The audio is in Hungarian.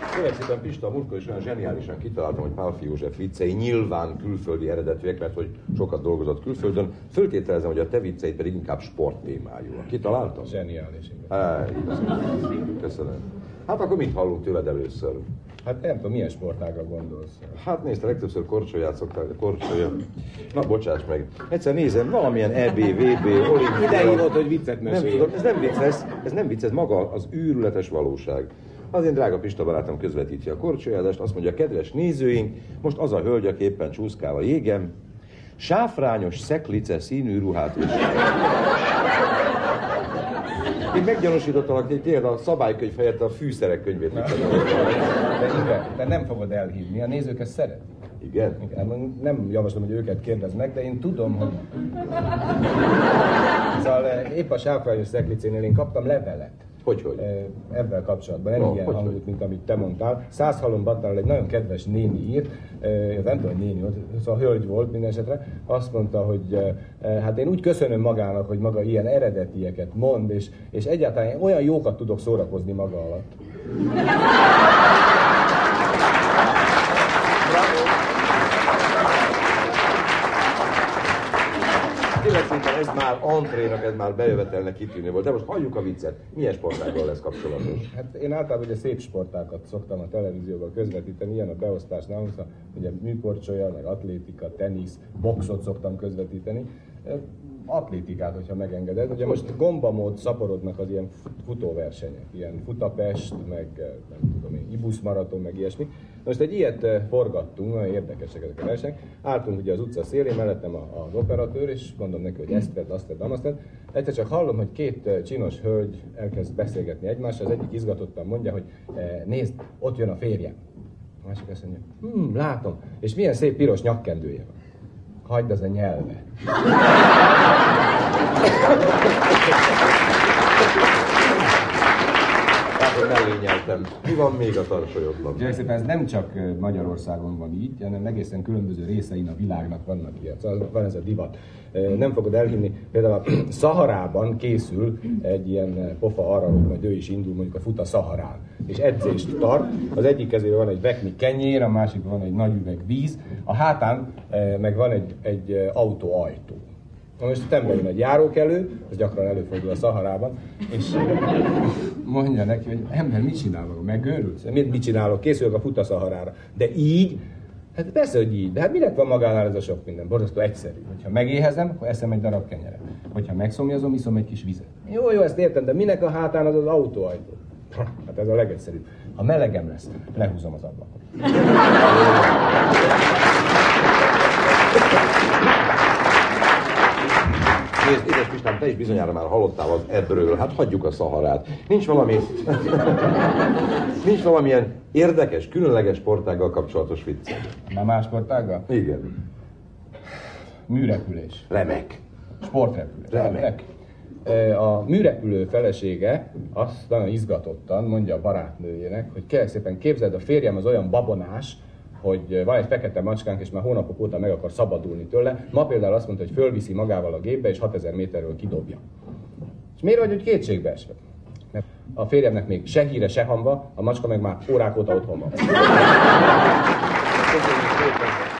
Kérlek szépen, Pista, a múltkor is olyan zseniálisan kitaláltam, hogy Pálffy József viccei nyilván külföldi eredetűek, mert hogy sokat dolgozott külföldön. Föltételezem, hogy a te vicceid pedig inkább sporttémájúak. Kitaláltam? Zseniális. Köszönöm. Hát akkor mit hallunk tőled először? Hát nem tudom, milyen sportágra gondolsz? Hát nézd, legtöbbször korcsolyát szoktál, korcsolya. Na, bocsáss meg. Egyszer nézem, valamilyen EB, VB, olimpia. Ide írod, hogy viccet Nem mesélj. tudom, ez nem vicc, ez maga az őrületes valóság. Az én drága Pista barátom közvetíti a korcsolyázást, azt mondja, kedves nézőink, most az a hölgy, aki éppen csúszkál a jégen, sáfrányos szeklice színű ruhát visel. Én meggyanúsítottalak, hogy tényleg a szabálykönyv helyett a fűszerek könyvét De nem fogod elhívni, a nézők ezt szeretik. Igen? Igen, nem javaslom, hogy őket kérdezd meg, de én tudom, hogy... Szóval épp a sáfrányos szeklicénél én kaptam levelet. Hogy? Ebben kapcsolatban, nem ilyen hangzott, mint amit te mondtál. Szászhalombattáról egy nagyon kedves néni írt, nem tudom, hogy néni volt, szóval hölgy volt minden esetre, azt mondta, hogy hát én úgy köszönöm magának, hogy maga ilyen eredetieket mond, és egyáltalán olyan jókat tudok szórakozni maga alatt. Tényleg szépen ez már antrénak, ez már bejövetelnek kitűnő volt. De most halljuk a viccet. Milyen sportággal lesz kapcsolatos? Hát én általában ugye szép sportákat szoktam a televízióban közvetíteni, ilyen a beosztás nálunk, ugye műkorcsolya, meg atlétika, tenisz, boxot szoktam közvetíteni. Atlétikát, hogyha megengeded. Ugye most gombamód szaporodnak az ilyen futóversenyek, ilyen Futapest, meg nem tudom én, Ibusz maraton, meg ilyesmi. Most egy ilyet forgattunk, nagyon érdekesek ezek a versenyek. Álltunk ugye az utca szélén, mellettem az operatőr, és mondom neki, hogy ezt tedd, azt tedd, azt tedd. Egyszer csak hallom, hogy két csinos hölgy elkezd beszélgetni egymással, az egyik izgatottan mondja, hogy nézd, ott jön a férjem. A másik azt mondja, látom, és milyen szép piros nyakkendője van. Hagyd az a nyelve. Tehát, mellé nyeltem. Mi van még a tarsolyodban? Kérlek szépen, ez nem csak Magyarországon van így, hanem egészen különböző részein a világnak vannak ilyen. Szóval van ez a divat. Nem fogod elhinni, például a Szaharában készül egy ilyen pofa arra, hogy majd ő is indul mondjuk a fut a Szaharán. És edzést tart. Az egyik kezében van egy vekni kenyér, a másik van egy nagy üveg víz, a hátán meg van egy autóajtó. Most szemben jön egy járókelő, ez gyakran előfordul a Szaharában, és mondja neki, hogy ember, mit csinál maga? Megőrülsz? Mit csinálok? Készülök a fut a Szaharára. De így? Hát persze, hogy így. De hát minek van magánál ez a sok minden? Borzasztó egyszerű. Hogyha megéhezem, akkor eszem egy darab kenyeret. Hogyha megszomjazom, iszom egy kis vizet. Jó, ezt értem, de minek a hátán az autóajtó? Hát ez a legegyszerűbb. Ha melegem lesz, lehúzom az ablakot. Nézd, édes Pistán, te is bizonyára már hallottál az ebről, hát hagyjuk a Szaharát. Nincs valamilyen érdekes, különleges sportággal kapcsolatos vicced? Már más sportággal? Igen. Műrepülés. Remek. Sportrepülés. Remek. A műrepülő felesége azt nagyon izgatottan mondja a barátnőjének, hogy kérlek szépen képzeld, a férjem az olyan babonás, hogy van egy fekete macskánk, és már hónapok óta meg akar szabadulni tőle. Ma például azt mondta, hogy fölviszi magával a gépbe, és 6000 méterről kidobja. És miért vagy úgy kétségbeesve? Mert a férjemnek még se híre, se hamba, a macska meg már órák óta otthon van.